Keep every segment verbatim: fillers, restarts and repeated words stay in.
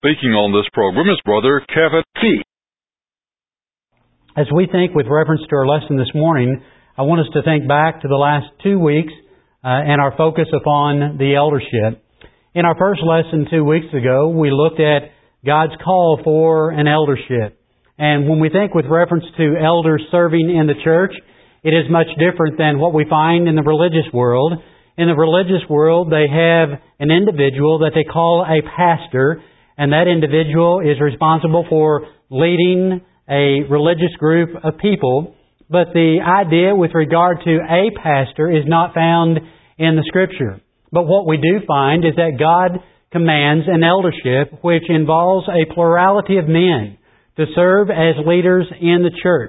Speaking on this program is Brother Kevin Fee. As we think with reference to our lesson this morning, I want us to think back to the last two weeks uh, and our focus upon the eldership. In our first lesson two weeks ago, we looked at God's call for an eldership. And when we think with reference to elders serving in the church, it is much different than what we find in the religious world. In the religious world, they have an individual that they call a pastor, and that individual is responsible for leading a religious group of people. But the idea with regard to a pastor is not found in the Scripture. But what we do find is that God commands an eldership which involves a plurality of men to serve as leaders in the church.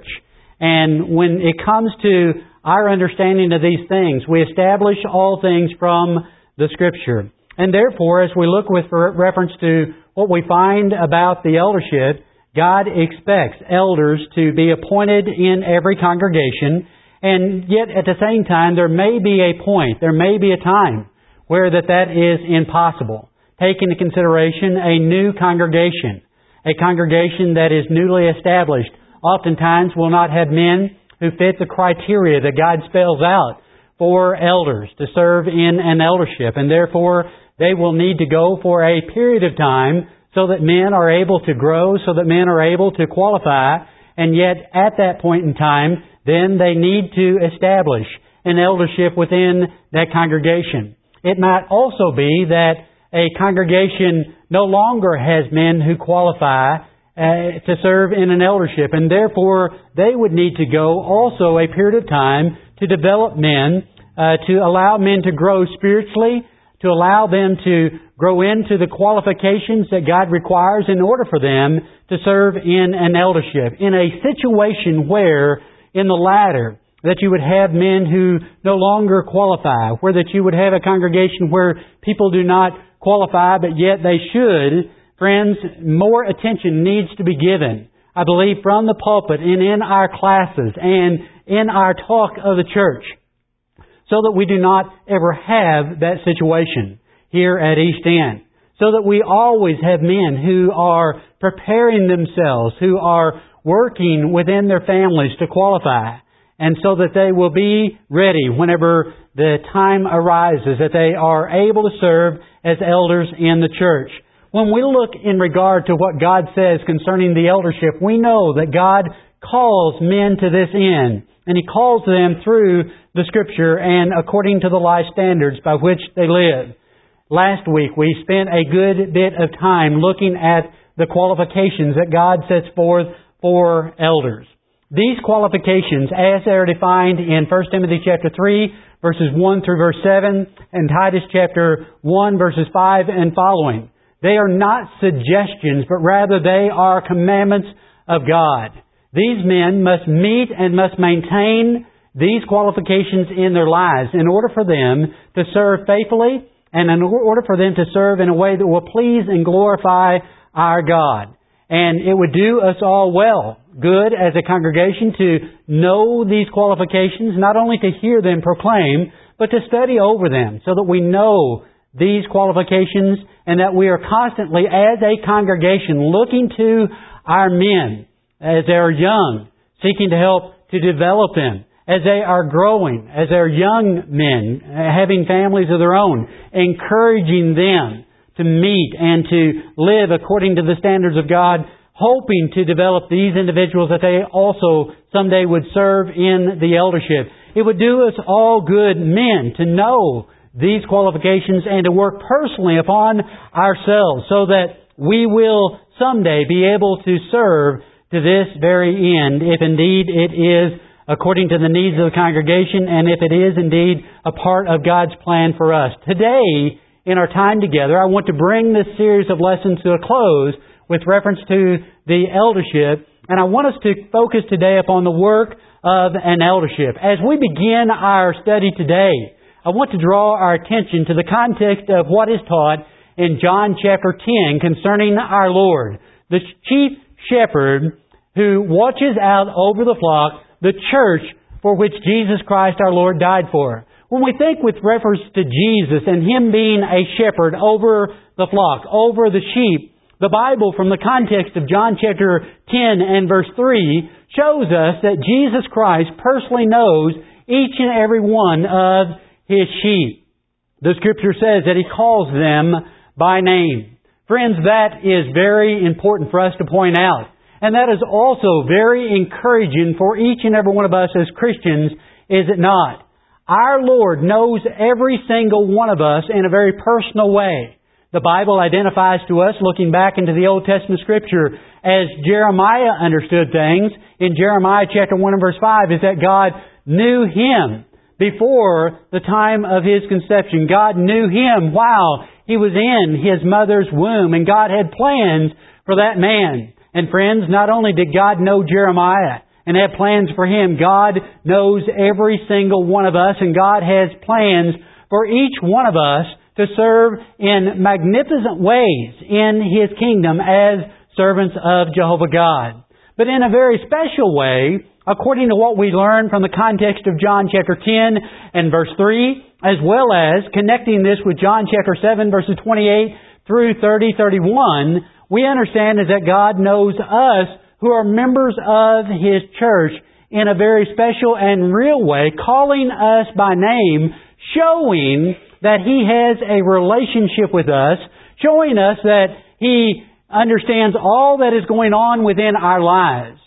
And when it comes to our understanding of these things, we establish all things from the Scripture. And therefore, as we look with reference to what we find about the eldership, God expects elders to be appointed in every congregation, and yet at the same time, there may be a point, there may be a time where that, that is impossible. Take into consideration a new congregation, a congregation that is newly established, oftentimes will not have men who fit the criteria that God spells out for elders to serve in an eldership, and therefore they will need to go for a period of time so that men are able to grow, so that men are able to qualify, and yet at that point in time, then they need to establish an eldership within that congregation. It might also be that a congregation no longer has men who qualify uh, to serve in an eldership, and therefore they would need to go also a period of time to develop men, uh, to allow men to grow spiritually, to allow them to grow into the qualifications that God requires in order for them to serve in an eldership. In a situation where, in the latter, that you would have men who no longer qualify, where that you would have a congregation where people do not qualify, but yet they should, friends, more attention needs to be given, I believe, from the pulpit and in our classes and in our talk of the church, so that we do not ever have that situation here at East End. So that we always have men who are preparing themselves, who are working within their families to qualify, and so that they will be ready whenever the time arises, that they are able to serve as elders in the church. When we look in regard to what God says concerning the eldership, we know that God calls men to this end, and He calls them through the Scripture and according to the life standards by which they live. Last week we spent a good bit of time looking at the qualifications that God sets forth for elders. These qualifications, as they are defined in First Timothy chapter three, verses one through verse seven, and Titus chapter one, verses five and following, they are not suggestions, but rather they are commandments of God. These men must meet and must maintain these qualifications in their lives in order for them to serve faithfully and in order for them to serve in a way that will please and glorify our God. And it would do us all well, good as a congregation, to know these qualifications, not only to hear them proclaimed, but to study over them so that we know these qualifications and that we are constantly, as a congregation, looking to our men as they are young, seeking to help to develop them, as they are growing, as they are young men, having families of their own, encouraging them to meet and to live according to the standards of God, hoping to develop these individuals that they also someday would serve in the eldership. It would do us all good, men, to know these qualifications and to work personally upon ourselves so that we will someday be able to serve to this very end, if indeed it is according to the needs of the congregation, and if it is indeed a part of God's plan for us. Today, in our time together, I want to bring this series of lessons to a close with reference to the eldership, and I want us to focus today upon the work of an eldership. As we begin our study today, I want to draw our attention to the context of what is taught in John chapter ten concerning our Lord, the chief shepherd who watches out over the flock, the church for which Jesus Christ our Lord died for. When we think with reference to Jesus and Him being a shepherd over the flock, over the sheep, The Bible, from the context of John chapter ten and verse three, shows us that Jesus Christ personally knows each and every one of His sheep. The Scripture says that He calls them by name. Friends, that is very important for us to point out. And that is also very encouraging for each and every one of us as Christians, is it not? Our Lord knows every single one of us in a very personal way. The Bible identifies to us, looking back into the Old Testament Scripture, as Jeremiah understood things. In Jeremiah chapter one and verse five, is that God knew him before the time of his conception. God knew him while he was in his mother's womb, and God had plans for that man. And friends, not only did God know Jeremiah and have plans for him, God knows every single one of us, and God has plans for each one of us to serve in magnificent ways in His kingdom as servants of Jehovah God. But in a very special way, according to what we learn from the context of John chapter ten and verse three, as well as connecting this with John chapter seven verses twenty-eight through thirty, thirty-one, we understand is that God knows us who are members of His church in a very special and real way, calling us by name, showing that He has a relationship with us, showing us that He understands all that is going on within our lives,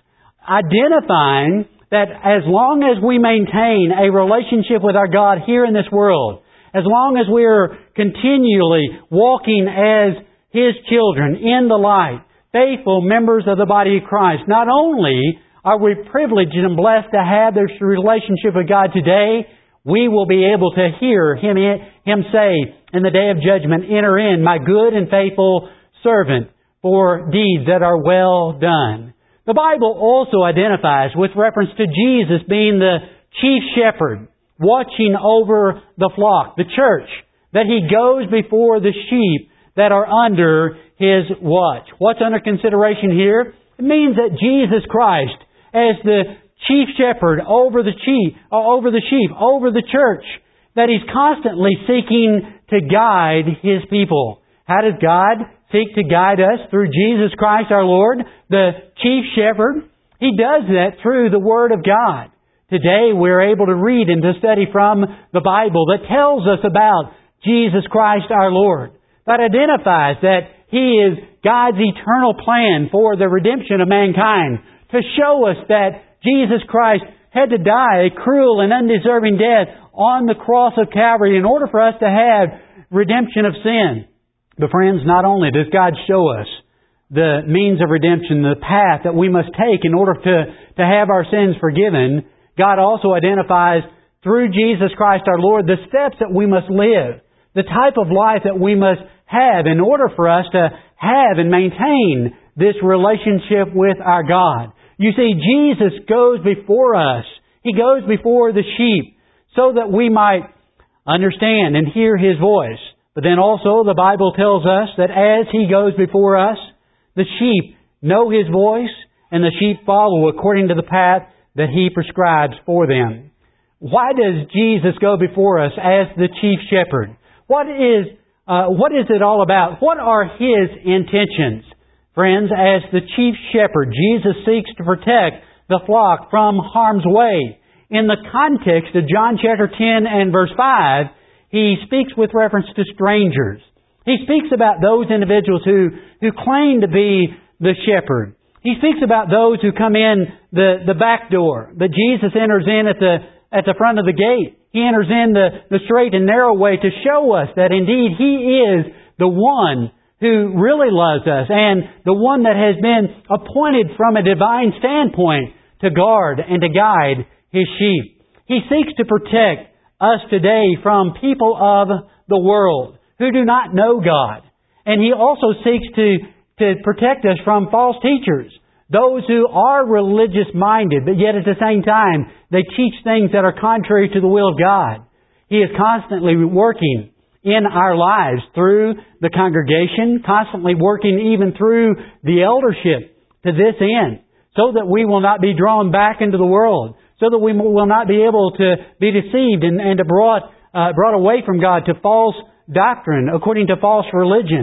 identifying that as long as we maintain a relationship with our God here in this world, as long as we are continually walking as His children in the light, faithful members of the body of Christ, not only are we privileged and blessed to have this relationship with God today, we will be able to hear Him, Him say in the day of judgment, "Enter in, my good and faithful servant, for deeds that are well done." The Bible also identifies with reference to Jesus being the chief shepherd, watching over the flock, the church, that He goes before the sheep that are under His watch. What's under consideration here? It means that Jesus Christ, as the chief shepherd over the sheep, over the sheep, over the church, that He's constantly seeking to guide His people. How does God seek to guide us? Through Jesus Christ our Lord, the chief shepherd. He does that through the Word of God. Today we're able to read and to study from the Bible that tells us about Jesus Christ our Lord, that identifies that He is God's eternal plan for the redemption of mankind, to show us that Jesus Christ had to die a cruel and undeserving death on the cross of Calvary in order for us to have redemption of sin. But friends, not only does God show us the means of redemption, the path that we must take in order to, to have our sins forgiven, God also identifies through Jesus Christ our Lord the steps that we must live, the type of life that we must have in order for us to have and maintain this relationship with our God. You see, Jesus goes before us. He goes before the sheep so that we might understand and hear His voice. But then also the Bible tells us that as He goes before us, the sheep know His voice and the sheep follow according to the path that He prescribes for them. Why does Jesus go before us as the chief shepherd? What is, uh, what is it all about? What are His intentions? Friends, as the chief shepherd, Jesus seeks to protect the flock from harm's way. In the context of John chapter ten and verse five, He speaks with reference to strangers. He speaks about those individuals who, who claim to be the shepherd. He speaks about those who come in the, the back door, that Jesus enters in at the, at the front of the gate. He enters in the, the straight and narrow way to show us that indeed He is the one who really loves us and the one that has been appointed from a divine standpoint to guard and to guide His sheep. He seeks to protect us today from people of the world who do not know God. And He also seeks to, to protect us from false teachers, those who are religious-minded, but yet at the same time they teach things that are contrary to the will of God. He is constantly working in our lives through the congregation, constantly working even through the eldership to this end, so that we will not be drawn back into the world, so that we will not be able to be deceived and, and to brought, uh, brought away from God to false doctrine according to false religion.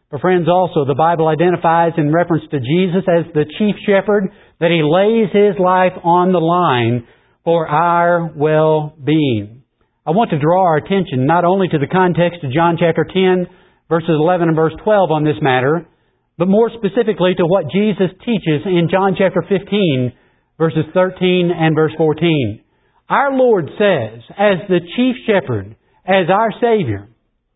But friends, also, the Bible identifies in reference to Jesus as the chief shepherd that He lays His life on the line for our well-being. I want to draw our attention not only to the context of John chapter ten, verses eleven and verse twelve on this matter, but more specifically to what Jesus teaches in John chapter fifteen, verses thirteen and verse fourteen. Our Lord says, as the chief shepherd, as our Savior,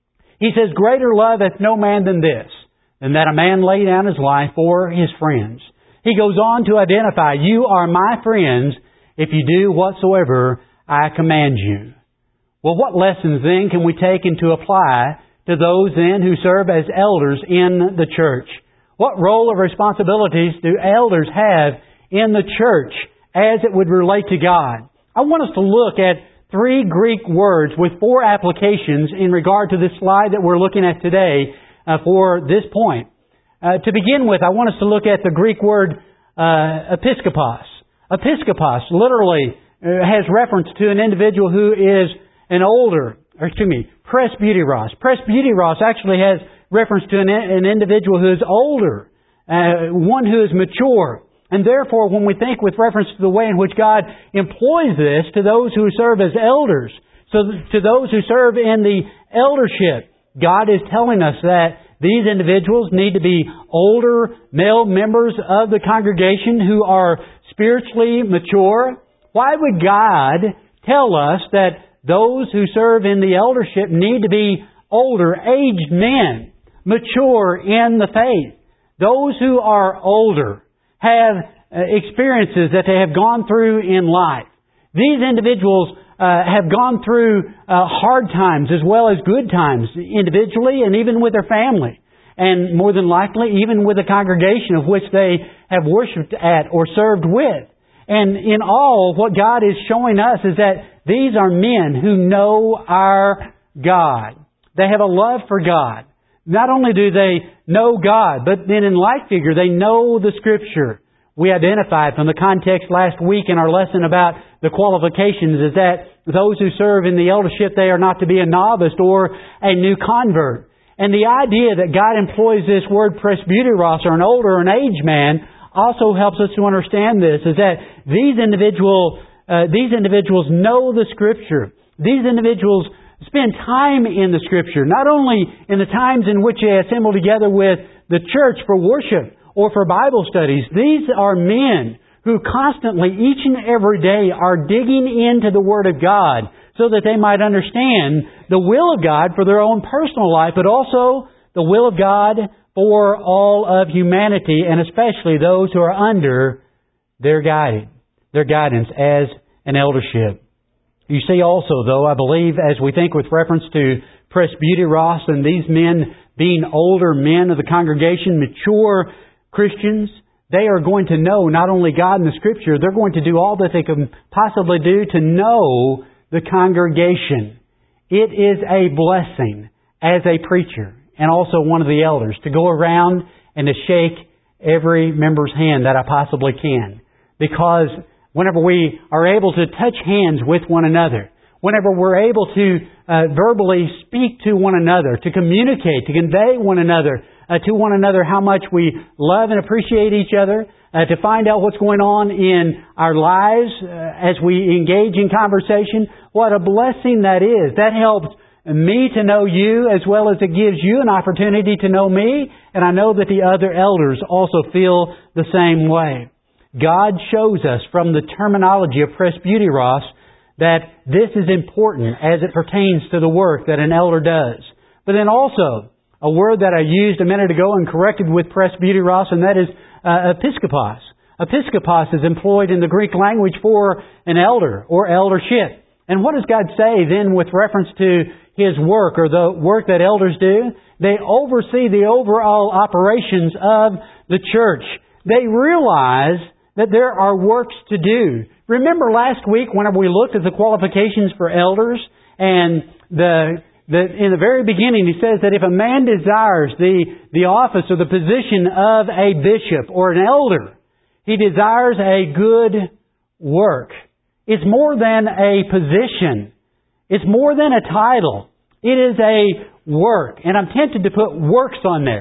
He says, "Greater love hath no man than this, than that a man lay down his life for his friends." He goes on to identify, "You are my friends if you do whatsoever I command you." Well, what lessons then can we take and to apply to those then who serve as elders in the church? What role or responsibilities do elders have in the church as it would relate to God? I want us to look at three Greek words with four applications in regard to this slide that we're looking at today uh, for this point. Uh, to begin with, I want us to look at the Greek word uh, episkopos. Episkopos literally uh, has reference to an individual who is an older, or excuse me, presbyteros. Presbyteros actually has reference to an, an individual who is older, uh, one who is mature. And therefore, when we think with reference to the way in which God employs this to those who serve as elders, so to those who serve in the eldership, God is telling us that these individuals need to be older male members of the congregation who are spiritually mature. Why would God tell us that those who serve in the eldership need to be older, aged men, mature in the faith? Those who are older have experiences that they have gone through in life. These individuals uh, have gone through uh, hard times as well as good times, individually and even with their family. And more than likely, even with the congregation of which they have worshipped at or served with. And in all, what God is showing us is that these are men who know our God. They have a love for God. Not only do they know God, but then in like figure, they know the Scripture. We identified from the context last week in our lesson about the qualifications is that those who serve in the eldership, they are not to be a novice or a new convert. And the idea that God employs this word presbyteros, or an older or an aged man, also helps us to understand this, is that these individual, uh, these individuals know the Scripture. These individuals spend time in the Scripture, not only in the times in which they assemble together with the church for worship or for Bible studies. These are men who constantly, each and every day, are digging into the Word of God so that they might understand the will of God for their own personal life, but also the will of God for all of humanity, and especially those who are under their guiding, their guidance as an eldership. You see also, though, I believe, as we think with reference to presbyteros and these men being older men of the congregation, mature Christians, they are going to know not only God and the Scripture, they're going to do all that they can possibly do to know the congregation. It is a blessing as a preacher and also one of the elders to go around and to shake every member's hand that I possibly can. Because whenever we are able to touch hands with one another, whenever we're able to uh, verbally speak to one another, to communicate, to convey one another, uh, to one another how much we love and appreciate each other, uh, to find out what's going on in our lives uh, as we engage in conversation, what a blessing that is. That helps me to know you as well as it gives you an opportunity to know me, and I know that the other elders also feel the same way. God shows us from the terminology of presbyteros that this is important as it pertains to the work that an elder does. But then also, a word that I used a minute ago and corrected with presbyteros, and that is uh, episkopos. Episkopos is employed in the Greek language for an elder or eldership. And what does God say then with reference to His work or the work that elders do? They oversee the overall operations of the church. They realize that there are works to do. Remember last week whenever we looked at the qualifications for elders, and the, the in the very beginning he says that if a man desires the, the office or the position of a bishop or an elder, he desires a good work. It's more than a position. It's more than a title. It is a work. And I'm tempted to put works on there.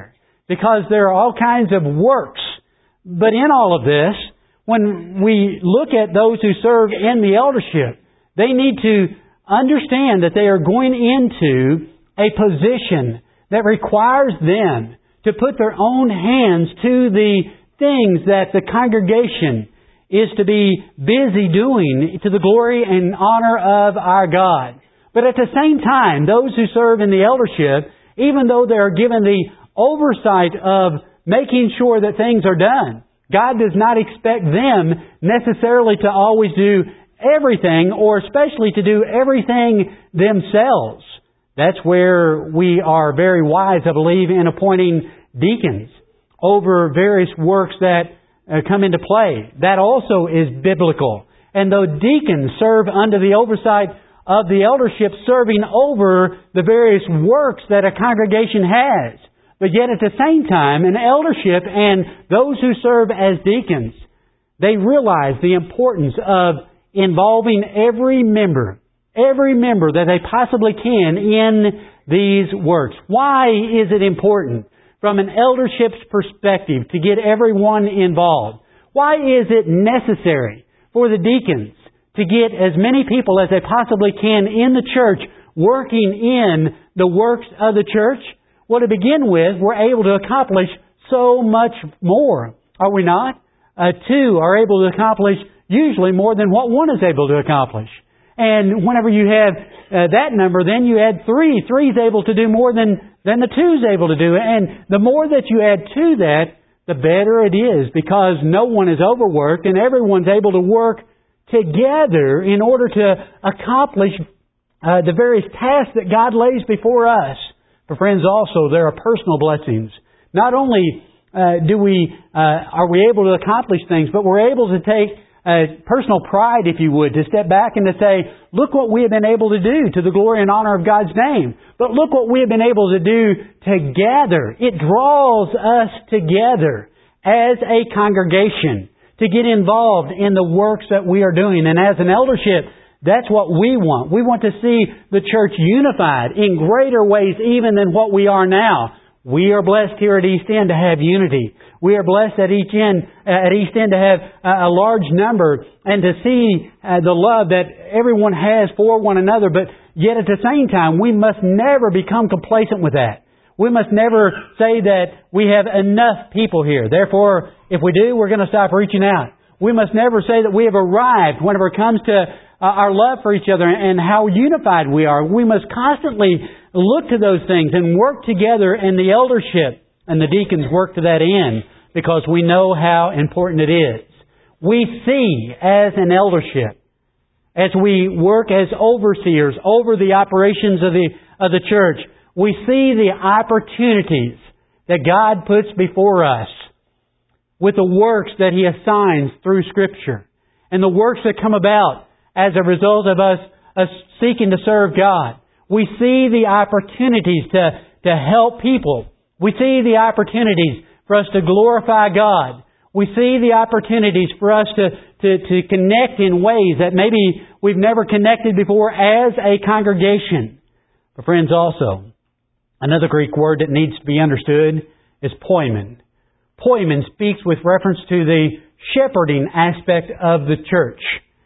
because there are all kinds of works. But in all of this, when we look at those who serve in the eldership, they need to understand that they are going into a position that requires them to put their own hands to the things that the congregation is to be busy doing to the glory and honor of our God. But at the same time, those who serve in the eldership, even though they are given the oversight of making sure that things are done, God does not expect them necessarily to always do everything, or especially to do everything themselves. That's where we are very wise, I believe, in appointing deacons over various works that uh, come into play. That also is biblical. And though deacons serve under the oversight of the eldership, serving over the various works that a congregation has, but yet at the same time, an eldership and those who serve as deacons, they realize the importance of involving every member, every member that they possibly can in these works. Why is it important from an eldership's perspective to get everyone involved? Why is it necessary for the deacons to get as many people as they possibly can in the church working in the works of the church? Well, to begin with, we're able to accomplish so much more, are we not? Uh, two are able to accomplish usually more than what one is able to accomplish. And whenever you have uh, that number, then you add three. Three is able to do more than, than the two is able to do. And the more that you add to that, the better it is, because no one is overworked and everyone's able to work together in order to accomplish uh, the various tasks that God lays before us. For friends, also, there are personal blessings. Not only uh, do we uh, are we able to accomplish things, but we're able to take uh, personal pride, if you would, to step back and to say, look what we have been able to do to the glory and honor of God's name. But look what we have been able to do together. It draws us together as a congregation to get involved in the works that we are doing. And as an eldership, that's what we want. We want to see the church unified in greater ways even than what we are now. We are blessed here at East End to have unity. We are blessed at each end, uh, at East End to have uh, a large number and to see uh, the love that everyone has for one another. But yet at the same time, we must never become complacent with that. We must never say that we have enough people here. Therefore, if we do, we're going to stop reaching out. We must never say that we have arrived whenever it comes to uh, our love for each other and how unified we are. We must constantly look to those things and work together, and the eldership and the deacons work to that end because we know how important it is. We see as an eldership, as we work as overseers over the operations of the of the church, we see the opportunities that God puts before us with the works that He assigns through Scripture and the works that come about as a result of us, us seeking to serve God. We see the opportunities to, to help people. We see the opportunities for us to glorify God. We see the opportunities for us to, to, to connect in ways that maybe we've never connected before as a congregation. But friends, also, another Greek word that needs to be understood is poimen. Poimen speaks with reference to the shepherding aspect of the church.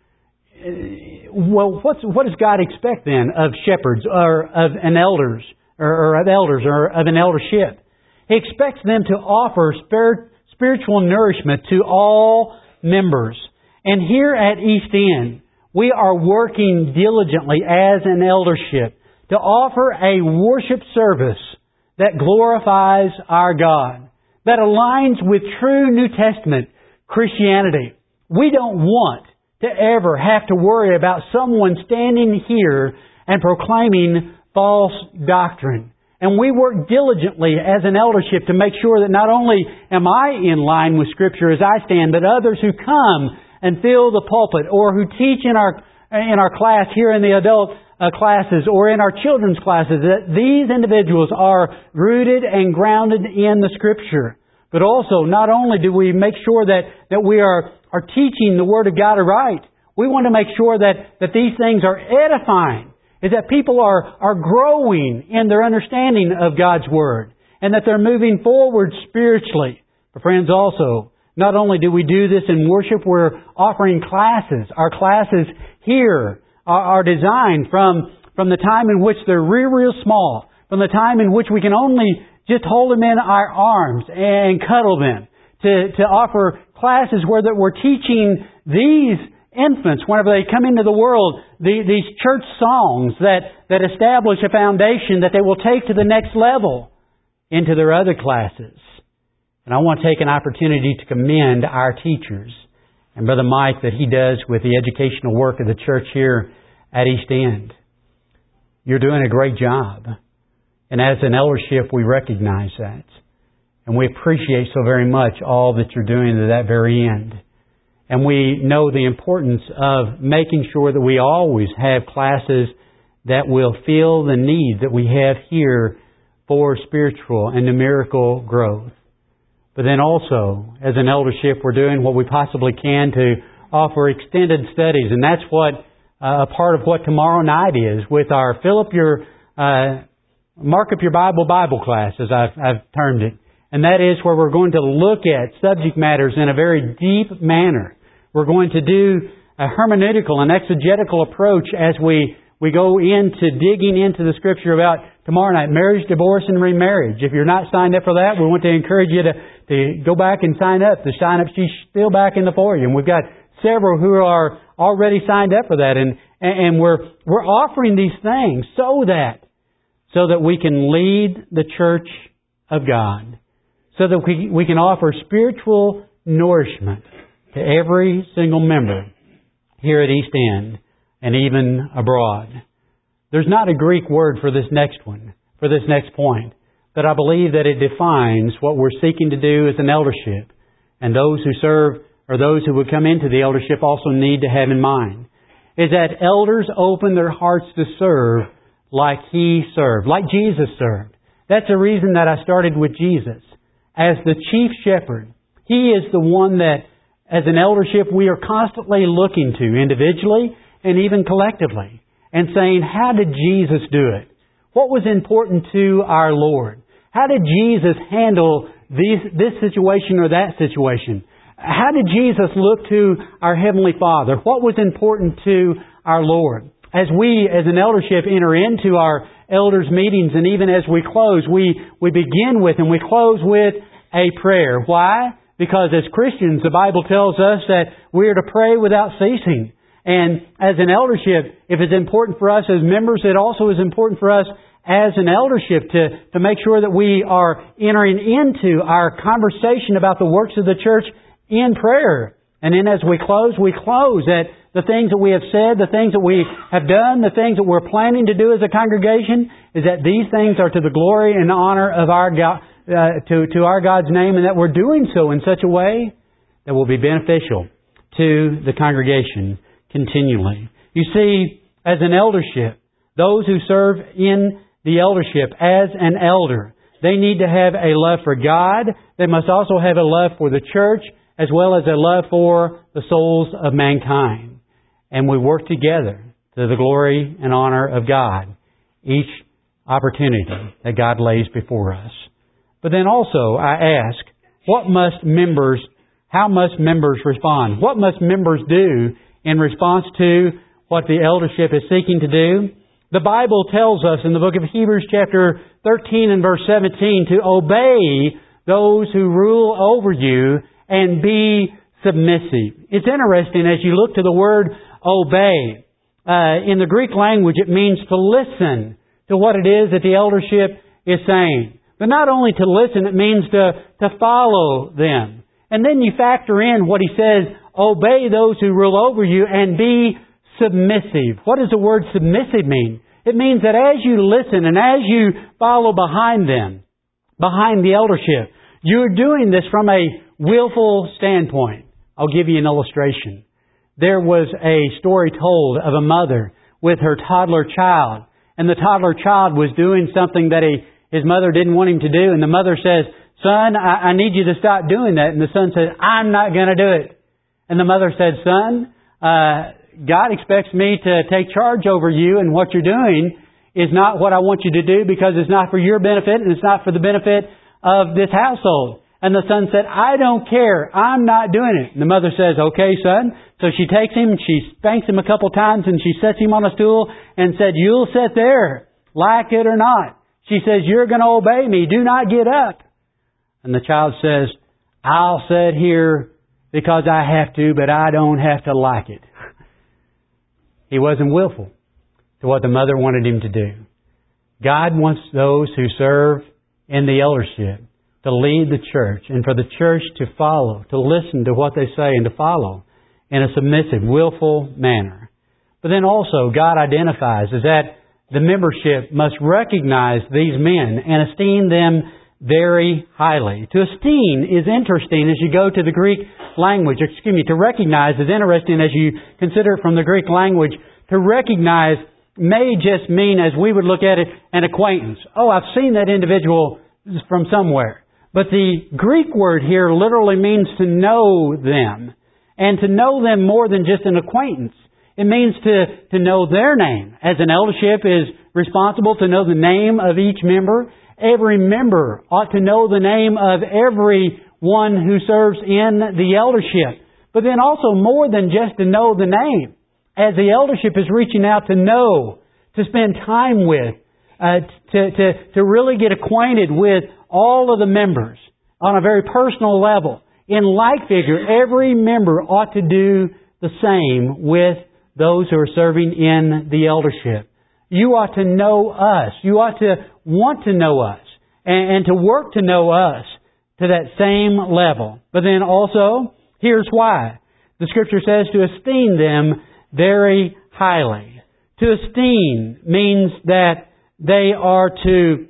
Well, what's, what does God expect then of shepherds or of an elders or, or of elders or of an eldership? He expects them to offer spirit, spiritual nourishment to all members. And here at East End, we are working diligently as an eldership to offer a worship service that glorifies our God, that aligns with true New Testament Christianity. We don't want to ever have to worry about someone standing here and proclaiming false doctrine. And we work diligently as an eldership to make sure that not only am I in line with Scripture as I stand, but others who come and fill the pulpit or who teach in our in our class here in the adult uh, classes or in our children's classes, that these individuals are rooted and grounded in the Scripture. But also, not only do we make sure that, that we are, are teaching the Word of God aright, we want to make sure that, that these things are edifying, is that people are, are growing in their understanding of God's Word. and that they're moving forward spiritually. But friends, also, not only do we do this in worship, we're offering classes. Our classes here are, are designed from, from the time in which they're real, real small, from the time in which we can only just hold them in our arms and cuddle them, to, to offer classes where that we're teaching these infants, whenever they come into the world, the, these church songs that, that establish a foundation that they will take to the next level into their other classes. And I want to take an opportunity to commend our teachers and Brother Mike that he does with the educational work of the church here at East End. You're doing a great job. And as an eldership, we recognize that. And we appreciate so very much all that you're doing to that very end. And we know the importance of making sure that we always have classes that will fill the need that we have here for spiritual and numerical growth. But then also, as an eldership, we're doing what we possibly can to offer extended studies. And that's what uh, a part of what tomorrow night is with our Fill Up Your, uh, Mark Up Your Bible Bible class, as I've, I've termed it. And that is where we're going to look at subject matters in a very deep manner. We're going to do a hermeneutical and exegetical approach as we, we go into digging into the Scripture about tomorrow night, marriage, divorce, and remarriage. If you're not signed up for that, we want to encourage you to, to go back and sign up. The sign-up sheet's still back in the foyer. And we've got several who are already signed up for that. And, and we're, we're offering these things so that, so that we can lead the church of God. So that we, we can offer spiritual nourishment to every single member here at East End and even abroad. There's not a Greek word for this next one, for this next point, but I believe that it defines what we're seeking to do as an eldership. And those who serve, or those who would come into the eldership, also need to have in mind, is that elders open their hearts to serve like He served, like Jesus served. That's the reason that I started with Jesus. As the chief shepherd, He is the one that, as an eldership, we are constantly looking to, individually and even collectively, and saying, how did Jesus do it? What was important to our Lord? How did Jesus handle these, this situation or that situation? How did Jesus look to our Heavenly Father? What was important to our Lord? As we, as an eldership, enter into our elders' meetings, and even as we close, we, we begin with and we close with a prayer. Why? Because as Christians, the Bible tells us that we are to pray without ceasing. And as an eldership, if it's important for us as members, it also is important for us as an eldership to, to make sure that we are entering into our conversation about the works of the church in prayer. And then as we close, we close at the things that we have said, the things that we have done, the things that we're planning to do as a congregation, is that these things are to the glory and honor of our God, uh, to, to our God's name, and that we're doing so in such a way that will be beneficial to the congregation continually. You see, as an eldership, those who serve in the eldership as an elder, they need to have a love for God. They must also have a love for the church, as well as a love for the souls of mankind. And we work together to the glory and honor of God, each opportunity that God lays before us. But then also, I ask, what must members, how must members respond? What must members do in response to what the eldership is seeking to do? The Bible tells us in the book of Hebrews chapter thirteen and verse seventeen to obey those who rule over you and be submissive. It's interesting as you look to the word obey. Uh, in the Greek language, it means to listen to what it is that the eldership is saying. But not only to listen, it means to, to follow them. And then you factor in what he says, obey those who rule over you and be submissive. What does the word submissive mean? It means that as you listen and as you follow behind them, behind the eldership, you're doing this from a willful standpoint. I'll give you an illustration. There was a story told of a mother with her toddler child. And the toddler child was doing something that he, his mother didn't want him to do. And the mother says, son, I, I need you to stop doing that. And the son says, I'm not going to do it. And the mother said, son, uh, God expects me to take charge over you and what you're doing. is not what I want you to do because it's not for your benefit and it's not for the benefit of this household. And the son said, I don't care. I'm not doing it. And the mother says, okay, son. So she takes him, she spanks him a couple times, and she sets him on a stool and said, you'll sit there, like it or not. She says, you're going to obey me. Do not get up. And the child says, I'll sit here because I have to, but I don't have to like it. He wasn't willful to what the mother wanted him to do. God wants those who serve in the eldership to lead the church and for the church to follow, to listen to what they say and to follow in a submissive, willful manner. But then also God identifies as that the membership must recognize these men and esteem them very highly. To esteem is interesting as you go to the Greek language. Excuse me, to recognize is interesting as you consider it from the Greek language. To recognize may just mean, as we would look at it, an acquaintance. Oh, I've seen that individual from somewhere. But the Greek word here literally means to know them. And to know them more than just an acquaintance. It means to, to know their name. As an eldership is responsible to know the name of each member, every member ought to know the name of every one who serves in the eldership. But then also more than just to know the name. As the eldership is reaching out to know, to spend time with, uh, to, to, to really get acquainted with all of the members on a very personal level. In like figure, every member ought to do the same with those who are serving in the eldership. You ought to know us. You ought to want to know us and, and to work to know us to that same level. But then also, here's why. The Scripture says to esteem them very highly. To esteem means that they are to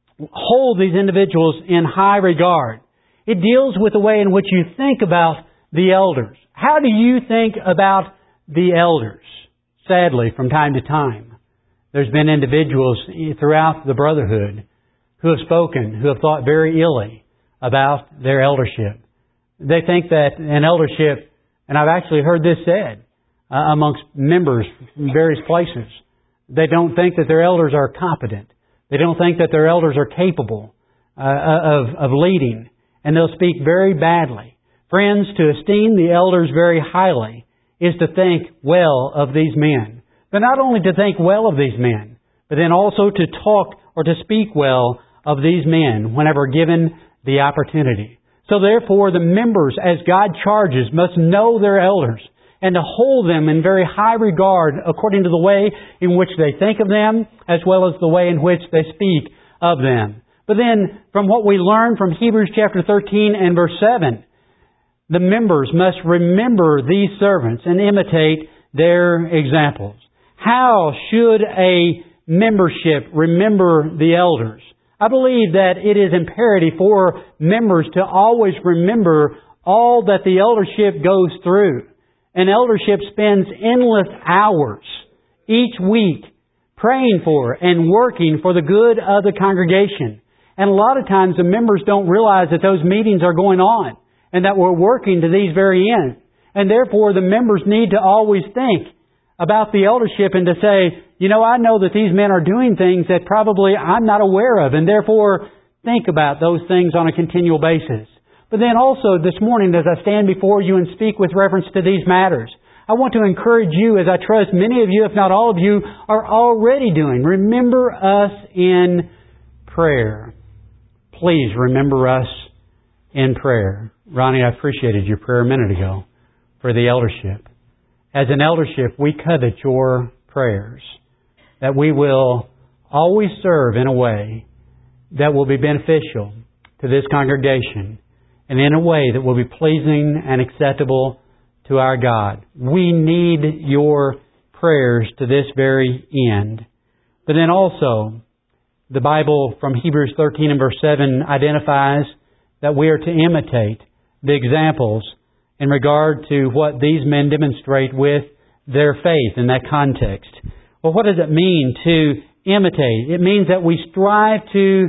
hold these individuals in high regard. It deals with the way in which you think about the elders. How do you think about the elders? Sadly, from time to time, there's been individuals throughout the brotherhood who have spoken, who have thought very illy about their eldership. They think that an eldership, and I've actually heard this said uh, amongst members from various places, they don't think that their elders are competent. They don't think that their elders are capable uh, of, of leading. And they'll speak very badly. Friends, to esteem the elders very highly is to think well of these men. But not only to think well of these men, but then also to talk or to speak well of these men whenever given the opportunity. So therefore, the members, as God charges, must know their elders and to hold them in very high regard according to the way in which they think of them, as well as the way in which they speak of them. But then, from what we learn from Hebrews chapter thirteen and verse seven, the members must remember these servants and imitate their examples. How should a membership remember the elders? I believe that it is imperative for members to always remember all that the eldership goes through. An eldership spends endless hours each week praying for and working for the good of the congregation. And a lot of times the members don't realize that those meetings are going on and that we're working to these very ends. And therefore the members need to always think about the eldership and to say, you know, I know that these men are doing things that probably I'm not aware of, and therefore think about those things on a continual basis. But then also this morning as I stand before you and speak with reference to these matters, I want to encourage you, as I trust many of you, if not all of you, are already doing. Remember us in prayer. Please remember us in prayer. Ronnie, I appreciated your prayer a minute ago for the eldership. As an eldership, we covet your prayers, that we will always serve in a way that will be beneficial to this congregation and in a way that will be pleasing and acceptable to our God. We need your prayers to this very end. But then also, the Bible from Hebrews thirteen and verse seven identifies that we are to imitate the examples in regard to what these men demonstrate with their faith in that context. Well, what does it mean to imitate? It means that we strive to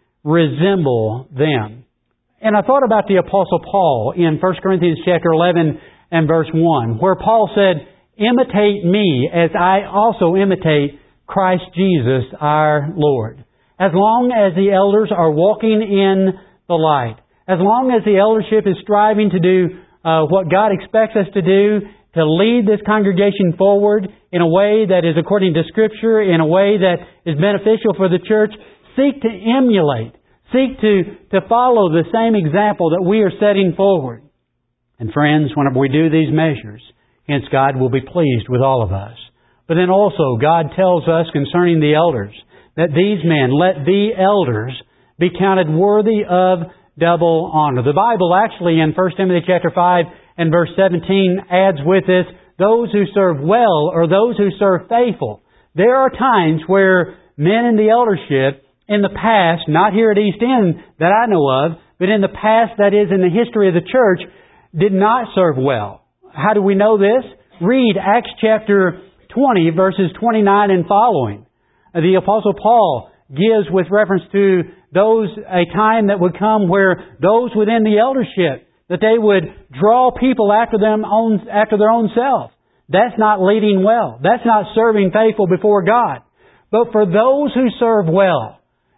resemble them. And I thought about the Apostle Paul in First Corinthians chapter eleven and verse one, where Paul said, imitate me as I also imitate Christ Jesus our Lord. As long as the elders are walking in the light, as long as the eldership is striving to do uh, what God expects us to do, to lead this congregation forward in a way that is according to Scripture, in a way that is beneficial for the church, seek to emulate, seek to, to follow the same example that we are setting forward. And friends, whenever we do these measures, hence God will be pleased with all of us. But then also, God tells us concerning the elders, that these men, let the elders be counted worthy of double honor. The Bible actually in First Timothy chapter five and verse seventeen adds with this, those who serve well or those who serve faithful. There are times where men in the eldership in the past, not here at East End that I know of, but in the past, that is in the history of the church, did not serve well. How do we know this? Read Acts chapter twenty, verses twenty-nine and following. The Apostle Paul gives with reference to those, a time that would come where those within the eldership, that they would draw people after them own, after their own self. That's not leading well. That's not serving faithful before God. But for those who serve well,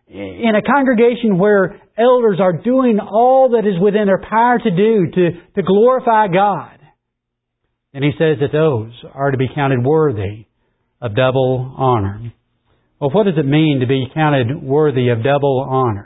in a congregation where elders are doing all that is within their power to do to, to glorify God, and he says that those are to be counted worthy of double honor. Well, what does it mean to be counted worthy of double honor?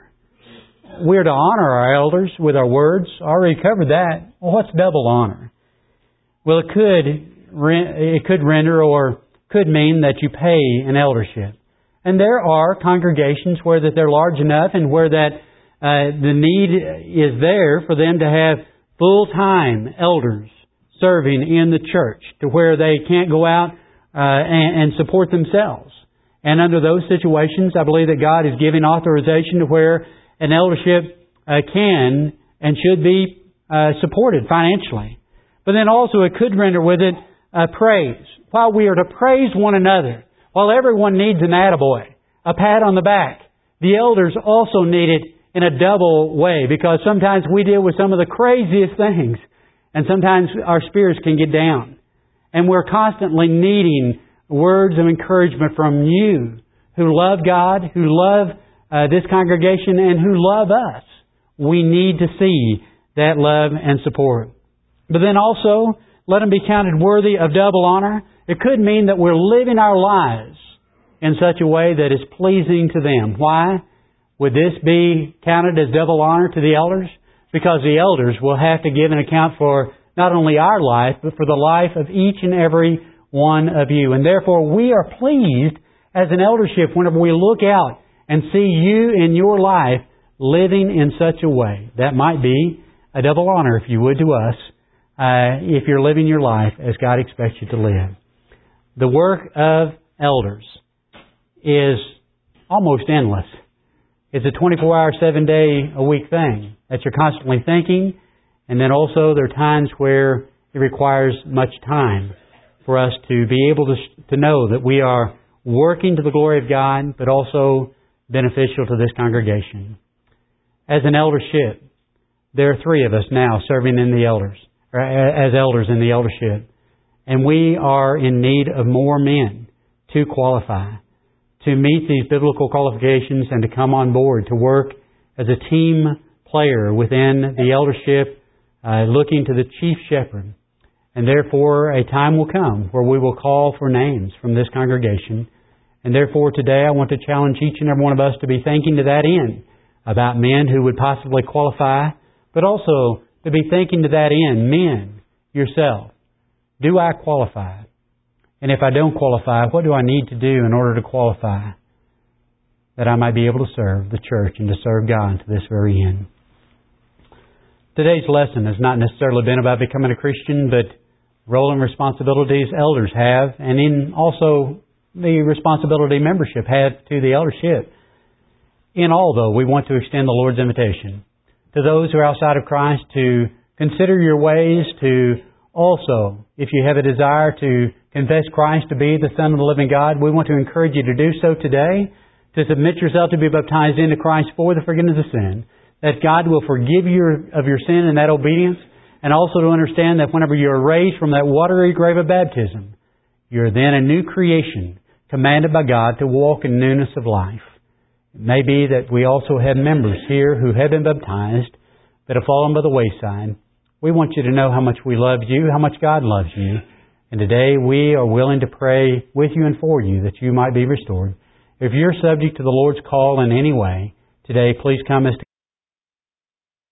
We're to honor our elders with our words. I already covered that. Well, what's double honor? Well, it could it could render or could mean that you pay an eldership. And there are congregations where that they're large enough and where that uh, the need is there for them to have full-time elders serving in the church to where they can't go out uh, and, and support themselves. And under those situations, I believe that God is giving authorization to where an eldership uh, can and should be uh, supported financially. But then also it could render with it uh, praise. While we are to praise one another, while everyone needs an attaboy, a pat on the back, the elders also need it in a double way, because sometimes we deal with some of the craziest things, and sometimes our spirits can get down. And we're constantly needing words of encouragement from you who love God, who love uh, this congregation, and who love us. We need to see that love and support. But then also, let them be counted worthy of double honor. It could mean that we're living our lives in such a way that is pleasing to them. Why would this be counted as double honor to the elders? Because the elders will have to give an account for not only our life, but for the life of each and every one of you. And therefore, we are pleased as an eldership whenever we look out and see you in your life living in such a way. That might be a double honor, if you would, to us, uh, if you're living your life as God expects you to live. The work of elders is almost endless. It's a twenty-four hour, seven day a week thing that you're constantly thinking. And then also there are times where it requires much time for us to be able to, to know that we are working to the glory of God, but also beneficial to this congregation. As an eldership, there are three of us now serving in the elders, or as elders in the eldership. And we are in need of more men to qualify, to meet these biblical qualifications and to come on board, to work as a team player within the eldership, uh, looking to the chief shepherd. And therefore, a time will come where we will call for names from this congregation. And therefore, today I want to challenge each and every one of us to be thinking to that end about men who would possibly qualify, but also to be thinking to that end, men, yourself. Do I qualify? And if I don't qualify, what do I need to do in order to qualify that I might be able to serve the church and to serve God to this very end? Today's lesson has not necessarily been about becoming a Christian, but role and responsibilities elders have, and in also the responsibility membership have to the eldership. In all, though, we want to extend the Lord's invitation to those who are outside of Christ to consider your ways, to also, if you have a desire to confess Christ to be the Son of the living God, we want to encourage you to do so today, to submit yourself to be baptized into Christ for the forgiveness of sin, that God will forgive you of your sin and that obedience, and also to understand that whenever you are raised from that watery grave of baptism, you're then a new creation, commanded by God to walk in newness of life. It may be that we also have members here who have been baptized that have fallen by the wayside. We want you to know how much we love you, how much God loves you. And today we are willing to pray with you and for you that you might be restored. If you're subject to the Lord's call in any way, today please come as